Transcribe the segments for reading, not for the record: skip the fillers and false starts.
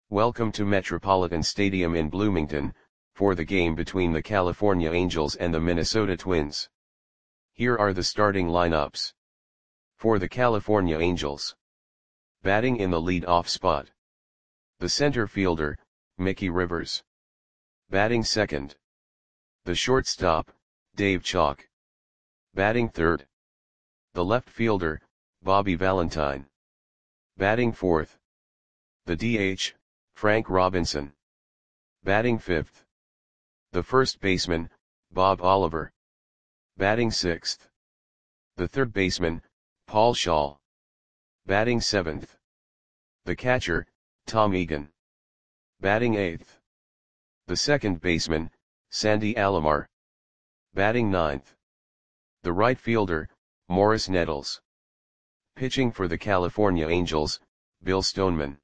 Welcome to Metropolitan Stadium in Bloomington, for the game between the California Angels and the Minnesota Twins. Here are the starting lineups. For the California Angels. Batting in the lead-off spot. The center fielder, Mickey Rivers. Batting second. The shortstop, Dave Chalk. Batting third. The left fielder, Bobby Valentine. Batting fourth. The DH, Frank Robinson. Batting fifth. The first baseman, Bob Oliver. Batting sixth. The third baseman, Paul Schaal. Batting seventh. The catcher, Tom Egan. Batting eighth. The second baseman, Sandy Alomar. Batting ninth. The right fielder, Morris Nettles. Pitching for the California Angels, Bill Stoneman.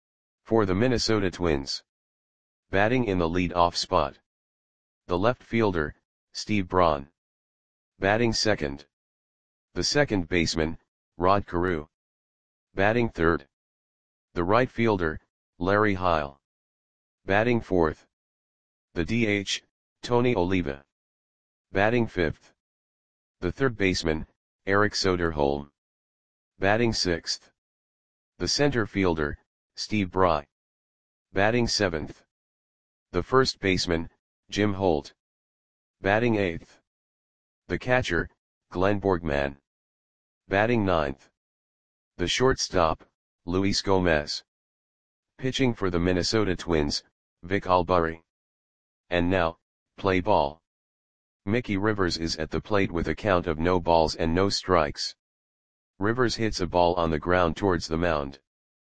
For the Minnesota Twins. Batting in the lead-off spot. The left fielder, Steve Braun. Batting second. The second baseman, Rod Carew. Batting third. The right fielder, Larry Heil. Batting fourth. The DH, Tony Oliva. Batting fifth. The third baseman, Eric Soderholm. Batting sixth. The center fielder, Steve Bry. Batting seventh. The first baseman, Jim Holt. Batting eighth. The catcher, Glenn Borgman. Batting ninth. The shortstop, Luis Gomez. Pitching for the Minnesota Twins, Vic Albury. And now, play ball. Mickey Rivers is at the plate with a count of no balls and no strikes. Rivers hits a ball on the ground towards the mound.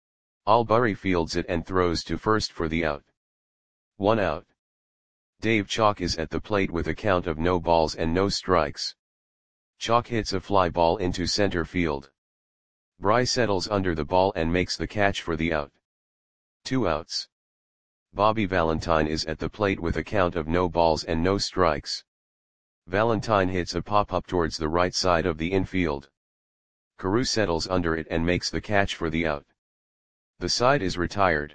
Albury fields it and throws to first for the out. 1 out. Dave Chalk is at the plate with a count of no balls and no strikes. Chalk hits a fly ball into center field. Bry settles under the ball and makes the catch for the out. 2 outs. Bobby Valentine is at the plate with a count of no balls and no strikes. Valentine hits a pop-up towards the right side of the infield. Carew settles under it and makes the catch for the out. The side is retired.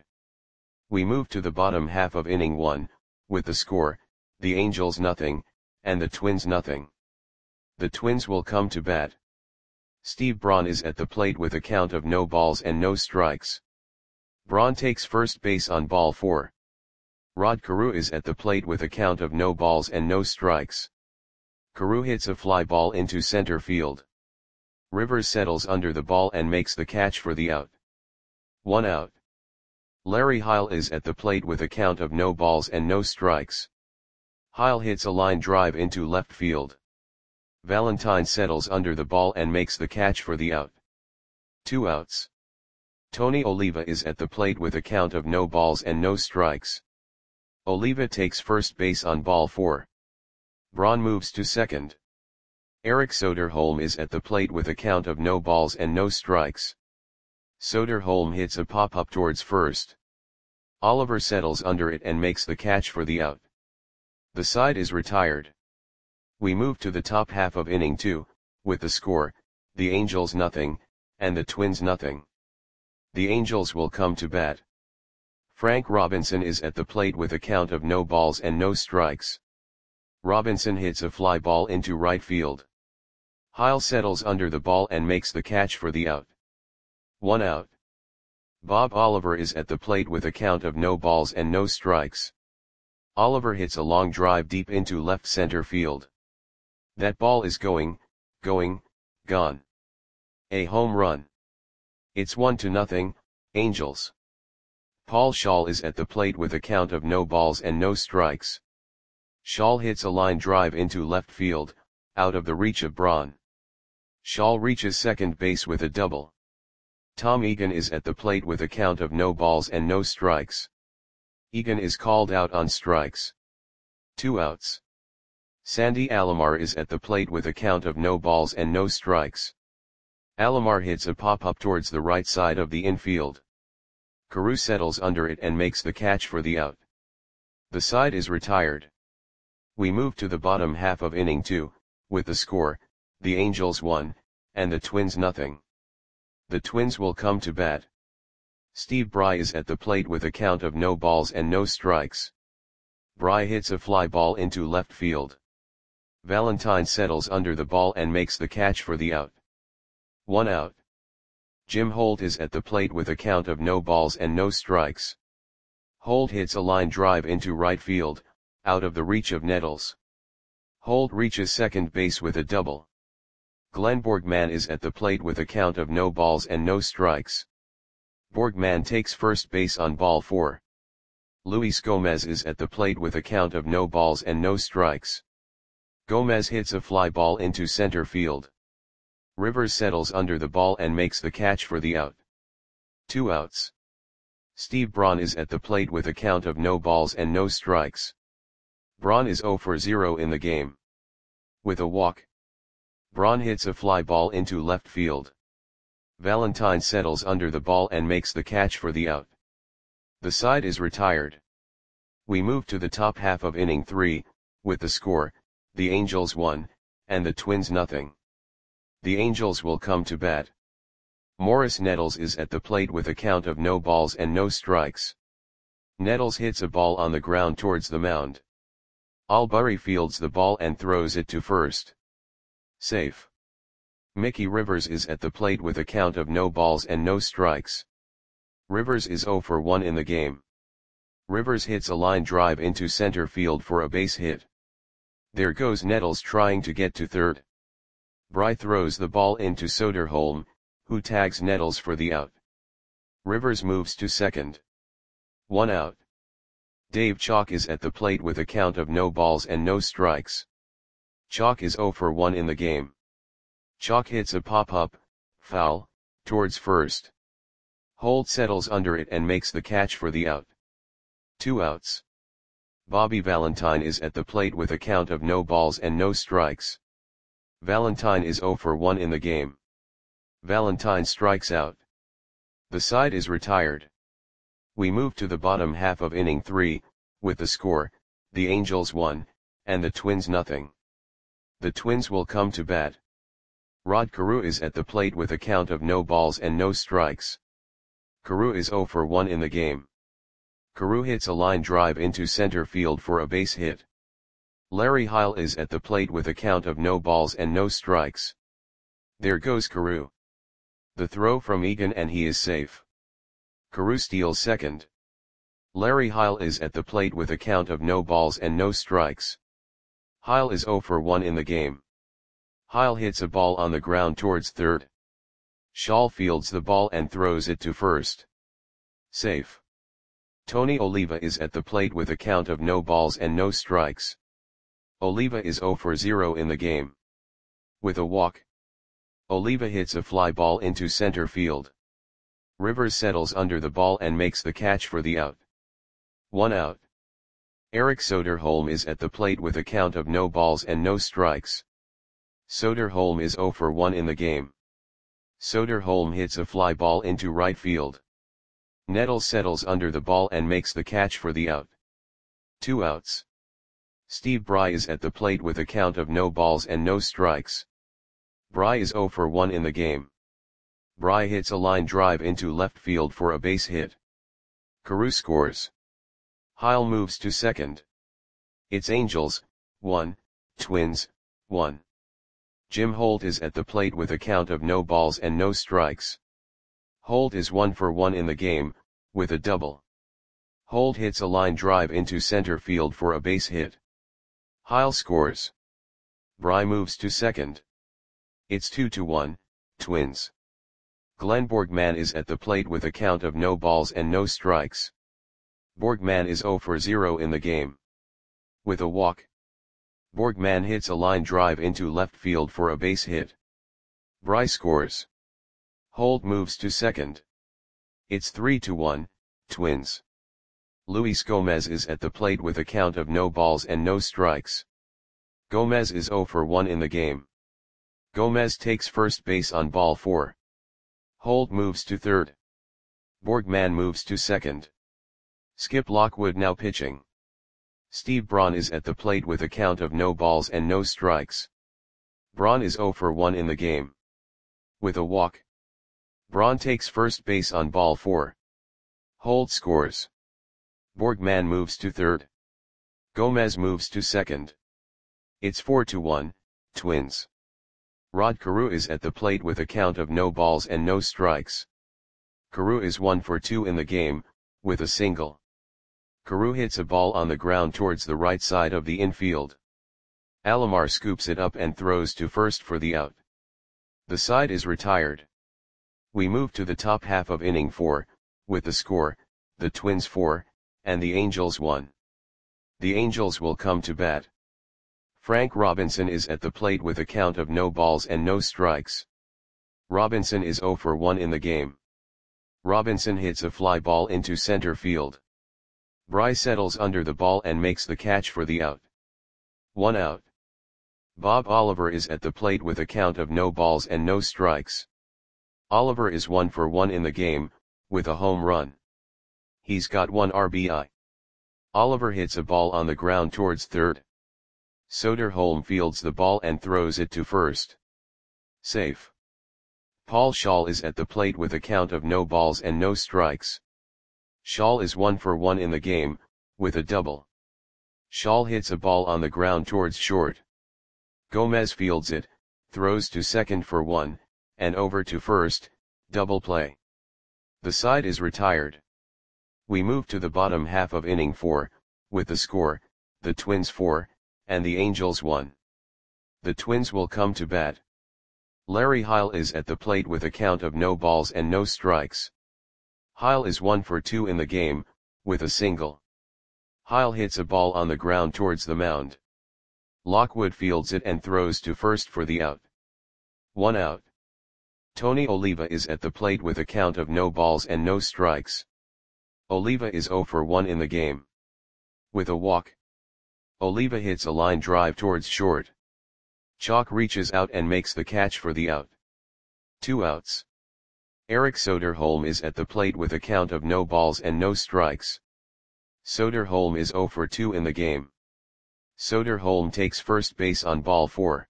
We move to the bottom half of inning 1, with the score, the Angels nothing, and the Twins nothing. The Twins will come to bat. Steve Braun is at the plate with a count of no balls and no strikes. Braun takes first base on ball 4. Rod Carew is at the plate with a count of no balls and no strikes. Carew hits a fly ball into center field. Rivers settles under the ball and makes the catch for the out. 1 out. Larry Heil is at the plate with a count of no balls and no strikes. Heil hits a line drive into left field. Valentine settles under the ball and makes the catch for the out. 2 outs. Tony Oliva is at the plate with a count of no balls and no strikes. Oliva takes first base on ball 4. Braun moves to second. Eric Soderholm is at the plate with a count of no balls and no strikes. Soderholm hits a pop-up towards first. Oliver settles under it and makes the catch for the out. The side is retired. We move to the top half of inning 2, with the score, the Angels nothing, and the Twins nothing. The Angels will come to bat. Frank Robinson is at the plate with a count of no balls and no strikes. Robinson hits a fly ball into right field. Heil settles under the ball and makes the catch for the out. 1 out. Bob Oliver is at the plate with a count of no balls and no strikes. Oliver hits a long drive deep into left center field. That ball is gone. A home run. It's 1-0, Angels. Paul Schaal is at the plate with a count of no balls and no strikes. Schaal hits a line drive into left field, out of the reach of Braun. Schaal reaches second base with a double. Tom Egan is at the plate with a count of no balls and no strikes. Egan is called out on strikes. 2 outs. Sandy Alomar is at the plate with a count of no balls and no strikes. Alomar hits a pop-up towards the right side of the infield. Carew settles under it and makes the catch for the out. The side is retired. We move to the bottom half of inning 2, with the score, the Angels 1, and the Twins nothing. The Twins will come to bat. Steve Bry is at the plate with a count of no balls and no strikes. Bry hits a fly ball into left field. Valentine settles under the ball and makes the catch for the out. 1 out. Jim Holt is at the plate with a count of no balls and no strikes. Holt hits a line drive into right field, out of the reach of Nettles. Holt reaches second base with a double. Glenn Borgman is at the plate with a count of no balls and no strikes. Borgman takes first base on ball 4. Luis Gomez is at the plate with a count of no balls and no strikes. Gomez hits a fly ball into center field. Rivers settles under the ball and makes the catch for the out. 2 outs. Steve Braun is at the plate with a count of no balls and no strikes. Braun is 0 for 0 in the game. With a walk, Braun hits a fly ball into left field. Valentine settles under the ball and makes the catch for the out. The side is retired. We move to the top half of inning 3, with the score, the Angels 1, and the Twins nothing. The Angels will come to bat. Morris Nettles is at the plate with a count of no balls and no strikes. Nettles hits a ball on the ground towards the mound. Albury fields the ball and throws it to first. Safe. Mickey Rivers is at the plate with a count of no balls and no strikes. Rivers is 0 for 1 in the game. Rivers hits a line drive into center field for a base hit. There goes Nettles trying to get to third. Bry throws the ball into Soderholm, who tags Nettles for the out. Rivers moves to second. 1 out. Dave Chalk is at the plate with a count of no balls and no strikes. Chalk is 0 for 1 in the game. Chalk hits a pop-up, foul, towards first. Holt settles under it and makes the catch for the out. 2 outs. Bobby Valentine is at the plate with a count of no balls and no strikes. Valentine is 0 for 1 in the game. Valentine strikes out. The side is retired. We move to the bottom half of inning 3, with the score, the Angels 1, and the Twins nothing. The Twins will come to bat. Rod Carew is at the plate with a count of no balls and no strikes. Carew is 0 for 1 in the game. Carew hits a line drive into center field for a base hit. Larry Heil is at the plate with a count of no balls and no strikes. There goes Carew. The throw from Egan and he is safe. Carew steals second. Larry Heil is at the plate with a count of no balls and no strikes. Heil is 0 for 1 in the game. Heil hits a ball on the ground towards third. Schall fields the ball and throws it to first. Safe. Tony Oliva is at the plate with a count of no balls and no strikes. Oliva is 0 for 0 in the game. With a walk, Oliva hits a fly ball into center field. Rivers settles under the ball and makes the catch for the out. 1 out. Eric Soderholm is at the plate with a count of no balls and no strikes. Soderholm is 0 for 1 in the game. Soderholm hits a fly ball into right field. Nettles settles under the ball and makes the catch for the out. 2 outs. Steve Bry is at the plate with a count of no balls and no strikes. Bry is 0 for 1 in the game. Bry hits a line drive into left field for a base hit. Carew scores. Heil moves to second. It's Angels, 1, Twins, 1. Jim Holt is at the plate with a count of no balls and no strikes. Holt is 1 for 1 in the game, with a double. Holt hits a line drive into center field for a base hit. Heil scores. Bry moves to second. It's 2-1, Twins. Glenn Borgman is at the plate with a count of no balls and no strikes. Borgman is 0 for 0 in the game. With a walk, Borgman hits a line drive into left field for a base hit. Bry scores. Holt moves to second. It's 3-1, Twins. Luis Gomez is at the plate with a count of no balls and no strikes. Gomez is 0 for 1 in the game. Gomez takes first base on ball 4. Holt moves to third. Borgman moves to second. Skip Lockwood now pitching. Steve Braun is at the plate with a count of no balls and no strikes. Braun is 0 for 1 in the game. With a walk, Braun takes first base on ball 4. Holt scores. Borgman moves to third. Gomez moves to second. It's 4-1, Twins. Rod Carew is at the plate with a count of no balls and no strikes. Carew is 1 for 2 in the game, with a single. Carew hits a ball on the ground towards the right side of the infield. Alomar scoops it up and throws to first for the out. The side is retired. We move to the top half of inning 4, with the score, the Twins 4, and the Angels 1. The Angels will come to bat. Frank Robinson is at the plate with a count of no balls and no strikes. Robinson is 0 for 1 in the game. Robinson hits a fly ball into center field. Bry settles under the ball and makes the catch for the out. 1 out. Bob Oliver is at the plate with a count of no balls and no strikes. Oliver is 1 for 1 in the game, with a home run. He's got 1 RBI. Oliver hits a ball on the ground towards third. Soderholm fields the ball and throws it to first. Safe. Paul Schaal is at the plate with a count of no balls and no strikes. Schaal is 1 for 1 in the game, with a double. Schaal hits a ball on the ground towards short. Gomez fields it, throws to second for 1, and over to first, double play. The side is retired. We move to the bottom half of inning 4, with the score, the Twins 4, and the Angels 1. The Twins will come to bat. Larry Heil is at the plate with a count of no balls and no strikes. Heil is 1 for 2 in the game, with a single. Heil hits a ball on the ground towards the mound. Lockwood fields it and throws to first for the out. 1 out. Tony Oliva is at the plate with a count of no balls and no strikes. Oliva is 0 for 1 in the game. With a walk. Oliva hits a line drive towards short. Chalk reaches out and makes the catch for the out. 2 outs. Eric Soderholm is at the plate with a count of no balls and no strikes. Soderholm is 0 for 2 in the game. Soderholm takes first base on ball 4.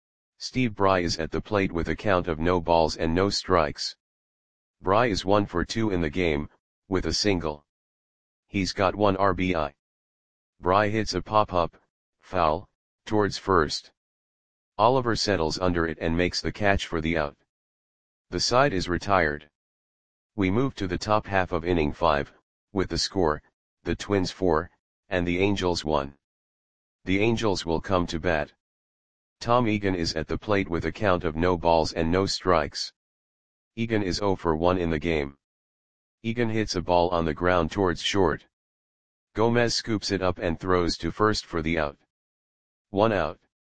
Steve Bry is at the plate with a count of no balls and no strikes. Bry is 1 for 2 in the game, with a single. He's got 1 RBI. Bry hits a pop-up, foul, towards first. Oliver settles under it and makes the catch for the out. The side is retired. We move to the top half of inning 5, with the score, the Twins 4, and the Angels 1. The Angels will come to bat. Tom Egan is at the plate with a count of no balls and no strikes. Egan is 0 for 1 in the game. Egan hits a ball on the ground towards short. Gomez scoops it up and throws to first for the out. 1 out.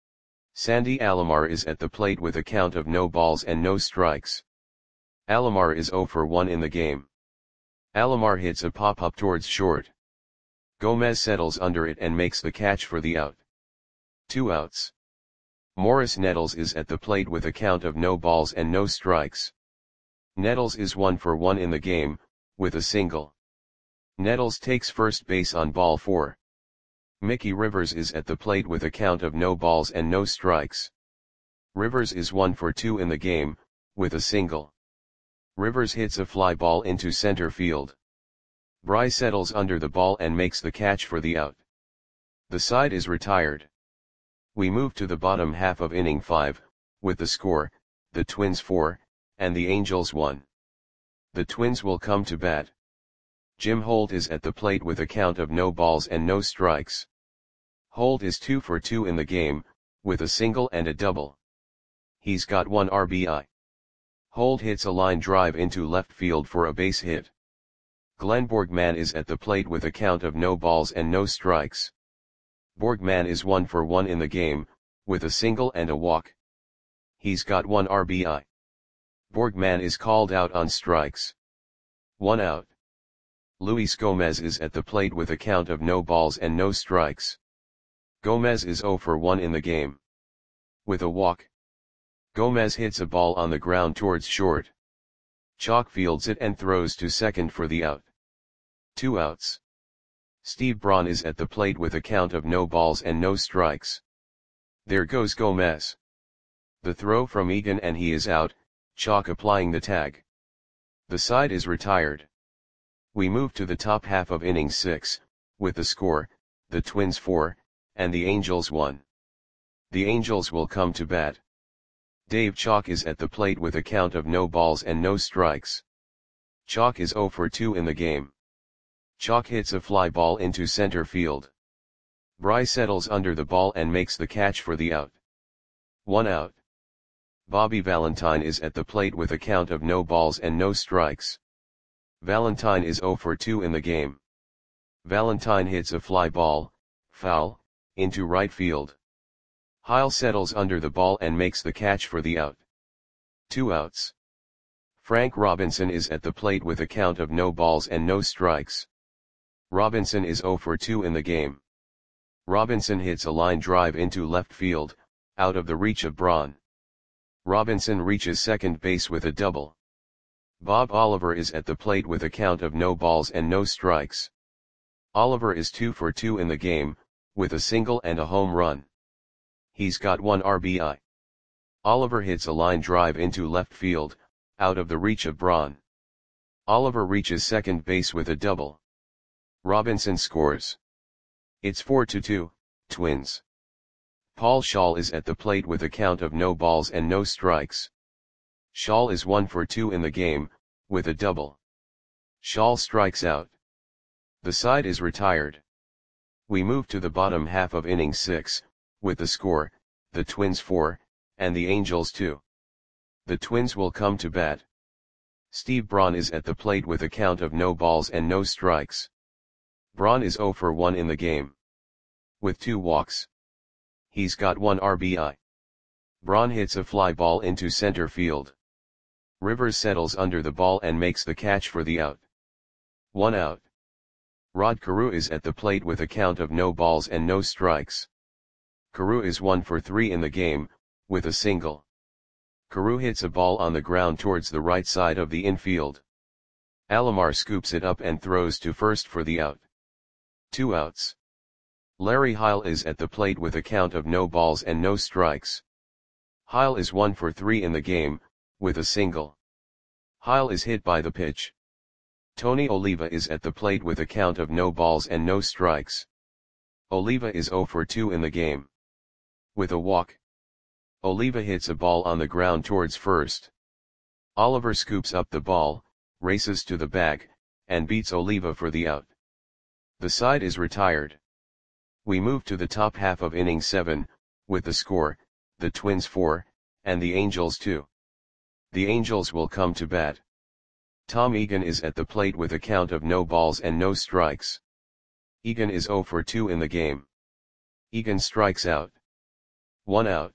Sandy Alomar is at the plate with a count of no balls and no strikes. Alomar is 0 for 1 in the game. Alomar hits a pop-up towards short. Gomez settles under it and makes the catch for the out. 2 outs. Morris Nettles is at the plate with a count of no balls and no strikes. Nettles is 1 for 1 in the game, with a single. Nettles takes first base on ball 4. Mickey Rivers is at the plate with a count of no balls and no strikes. Rivers is 1 for 2 in the game, with a single. Rivers hits a fly ball into center field. Bry settles under the ball and makes the catch for the out. The side is retired. We move to the bottom half of inning 5, with the score, the Twins 4, and the Angels 1. The Twins will come to bat. Jim Holt is at the plate with a count of no balls and no strikes. Holt is 2 for 2 in the game, with a single and a double. He's got 1 RBI. Holt hits a line drive into left field for a base hit. Glenn Borgman is at the plate with a count of no balls and no strikes. Borgman is 1 for 1 in the game, with a single and a walk. He's got 1 RBI. Borgman is called out on strikes. 1 out. Luis Gomez is at the plate with a count of no balls and no strikes. Gomez is 0 for 1 in the game. With a walk. Gomez hits a ball on the ground towards short. Chalk fields it and throws to second for the out. 2 outs. Steve Braun is at the plate with a count of no balls and no strikes. There goes Gomez. The throw from Egan and he is out, Chalk applying the tag. The side is retired. We move to the top half of inning 6, with the score, the Twins 4, and the Angels 1. The Angels will come to bat. Dave Chalk is at the plate with a count of no balls and no strikes. Chalk is 0 for 2 in the game. Chalk hits a fly ball into center field. Bry settles under the ball and makes the catch for the out. 1 out. Bobby Valentine is at the plate with a count of no balls and no strikes. Valentine is 0 for 2 in the game. Valentine hits a fly ball, foul, into right field. Heil settles under the ball and makes the catch for the out. 2 outs. Frank Robinson is at the plate with a count of no balls and no strikes. Robinson is 0 for 2 in the game. Robinson hits a line drive into left field, out of the reach of Braun. Robinson reaches second base with a double. Bob Oliver is at the plate with a count of no balls and no strikes. Oliver is 2 for 2 in the game, with a single and a home run. He's got 1 RBI. Oliver hits a line drive into left field, out of the reach of Braun. Oliver reaches second base with a double. Robinson scores. It's 4-2, Twins. Paul Schaal is at the plate with a count of no balls and no strikes. Schaal is 1 for 2 in the game, with a double. Schaal strikes out. The side is retired. We move to the bottom half of inning 6, with the score, the Twins 4, and the Angels 2. The Twins will come to bat. Steve Braun is at the plate with a count of no balls and no strikes. Braun is 0 for 1 in the game. With 2 walks. He's got 1 RBI. Braun hits a fly ball into center field. Rivers settles under the ball and makes the catch for the out. 1 out. Rod Carew is at the plate with a count of no balls and no strikes. Carew is 1 for 3 in the game, with a single. Carew hits a ball on the ground towards the right side of the infield. Alomar scoops it up and throws to first for the out. 2 outs. Larry Heil is at the plate with a count of no balls and no strikes. Heil is 1 for 3 in the game, with a single. Heil is hit by the pitch. Tony Oliva is at the plate with a count of no balls and no strikes. Oliva is 0 for 2 in the game. With a walk. Oliva hits a ball on the ground towards first. Oliver scoops up the ball, races to the bag, and beats Oliva for the out. The side is retired. We move to the top half of inning 7, with the score, the Twins 4, and the Angels 2. The Angels will come to bat. Tom Egan is at the plate with a count of no balls and no strikes. Egan is 0 for 2 in the game. Egan strikes out. 1 out.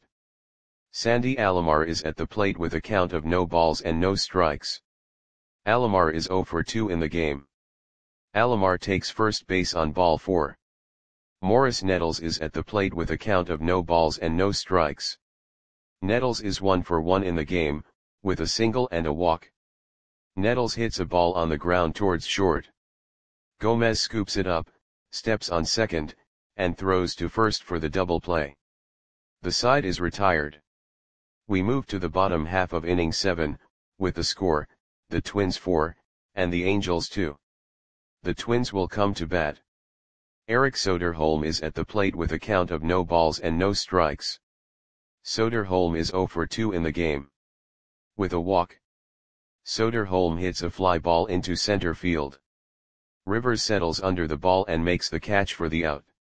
Sandy Alomar is at the plate with a count of no balls and no strikes. Alomar is 0 for 2 in the game. Alomar takes first base on ball 4. Morris Nettles is at the plate with a count of no balls and no strikes. Nettles is 1 for 1 in the game, with a single and a walk. Nettles hits a ball on the ground towards short. Gomez scoops it up, steps on second, and throws to first for the double play. The side is retired. We move to the bottom half of inning 7, with the score, the Twins 4, and the Angels 2. The Twins will come to bat. Eric Soderholm is at the plate with a count of no balls and no strikes. Soderholm is 0 for 2 in the game. With a walk. Soderholm hits a fly ball into center field. Rivers settles under the ball and makes the catch for the out.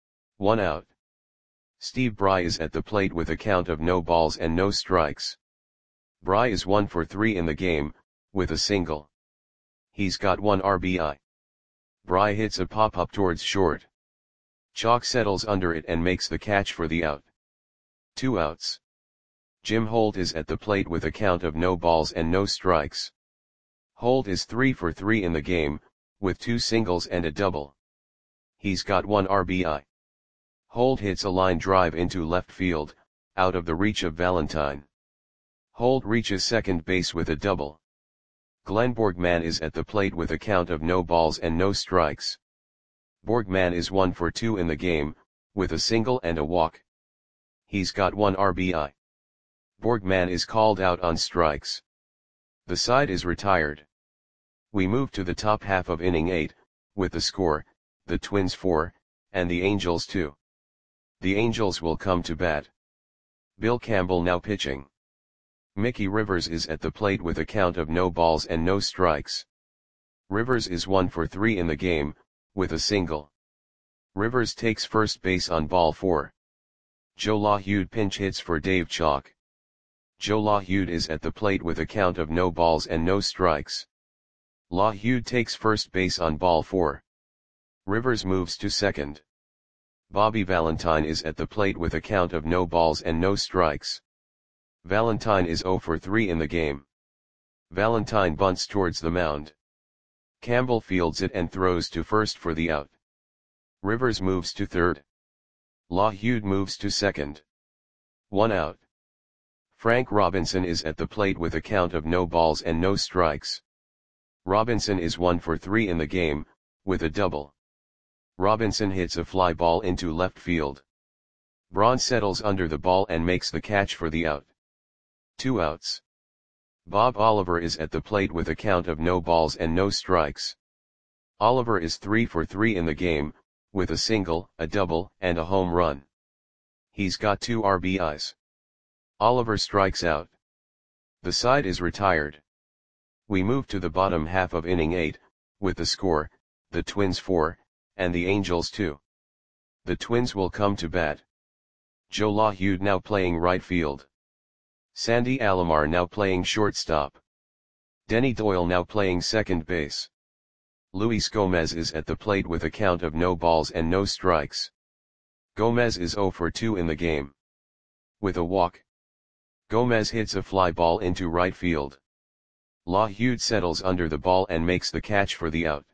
1 out. Steve Bry is at the plate with a count of no balls and no strikes. Bry is 1 for 3 in the game, with a single. He's got 1 RBI. Bry hits a pop-up towards short. Chalk settles under it and makes the catch for the out. 2 outs. Jim Holt is at the plate with a count of no balls and no strikes. Holt is 3 for 3 in the game, with 2 singles and a double. He's got 1 RBI. Holt hits a line drive into left field, out of the reach of Valentine. Holt reaches second base with a double. Glenn Borgman is at the plate with a count of no balls and no strikes. Borgman is 1 for 2 in the game, with a single and a walk. He's got 1 RBI. Borgman is called out on strikes. The side is retired. We move to the top half of inning 8, with the score, the Twins 4, and the Angels 2. The Angels will come to bat. Bill Campbell now pitching. Mickey Rivers is at the plate with a count of no balls and no strikes. Rivers is 1 for 3 in the game, with a single. Rivers takes first base on ball 4. Joe LaHude pinch hits for Dave Chalk. Joe LaHude is at the plate with a count of no balls and no strikes. LaHude takes first base on ball 4. Rivers moves to second. Bobby Valentine is at the plate with a count of no balls and no strikes. Valentine is 0 for 3 in the game. Valentine bunts towards the mound. Campbell fields it and throws to first for the out. Rivers moves to third. LaHude moves to second. 1 out. Frank Robinson is at the plate with a count of no balls and no strikes. Robinson is 1 for 3 in the game, with a double. Robinson hits a fly ball into left field. Braun settles under the ball and makes the catch for the out. 2 outs. Bob Oliver is at the plate with a count of no balls and no strikes. Oliver is 3 for 3 in the game, with a single, a double, and a home run. He's got 2 RBIs. Oliver strikes out. The side is retired. We move to the bottom half of inning 8, with the score, the Twins 4, and the Angels 2. The Twins will come to bat. Joe LaHude now playing right field. Sandy Alomar now playing shortstop. Denny Doyle now playing second base. Luis Gomez is at the plate with a count of no balls and no strikes. Gomez is 0 for 2 in the game. With a walk. Gomez hits a fly ball into right field. LaHude settles under the ball and makes the catch for the out.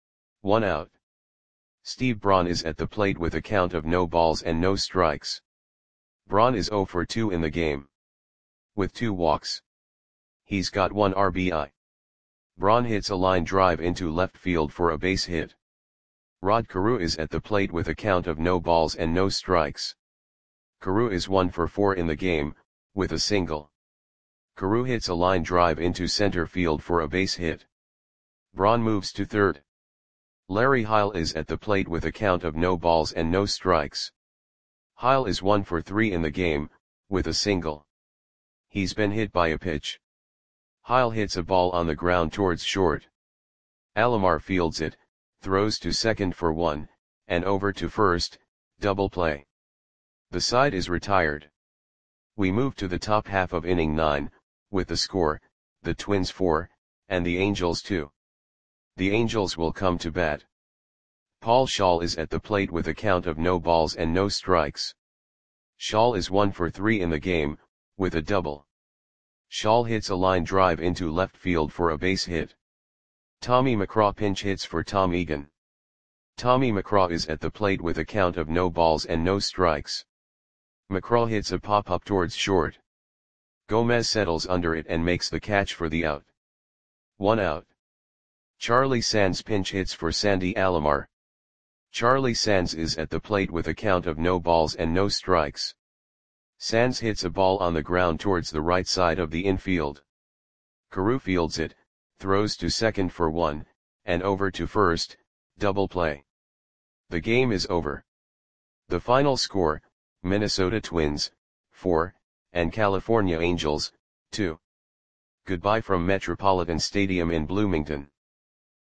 1 out. Steve Braun is at the plate with a count of no balls and no strikes. Braun is 0 for 2 in the game. With 2 walks. He's got 1 RBI. Braun hits a line drive into left field for a base hit. Rod Carew is at the plate with a count of no balls and no strikes. Carew is 1 for 4 in the game, with a single. Carew hits a line drive into center field for a base hit. Braun moves to third. Larry Heil is at the plate with a count of no balls and no strikes. Heil is 1 for 3 in the game, with a single. He's been hit by a pitch. Heil hits a ball on the ground towards short. Alomar fields it, throws to second for 1, and over to first, double play. The side is retired. We move to the top half of inning 9, with the score, the Twins 4, and the Angels 2. The Angels will come to bat. Paul Schaal is at the plate with a count of no balls and no strikes. Schaal is 1 for 3 in the game, with a double. Schaal hits a line drive into left field for a base hit. Tommy McCraw pinch hits for Tom Egan. Tommy McCraw is at the plate with a count of no balls and no strikes. McCraw hits a pop-up towards short. Gomez settles under it and makes the catch for the out. 1 out. Charlie Sands pinch hits for Sandy Alomar. Charlie Sands is at the plate with a count of no balls and no strikes. Sands hits a ball on the ground towards the right side of the infield. Carew fields it, throws to second for 1, and over to first, double play. The game is over. The final score, Minnesota Twins, 4, and California Angels, 2. Goodbye from Metropolitan Stadium in Bloomington.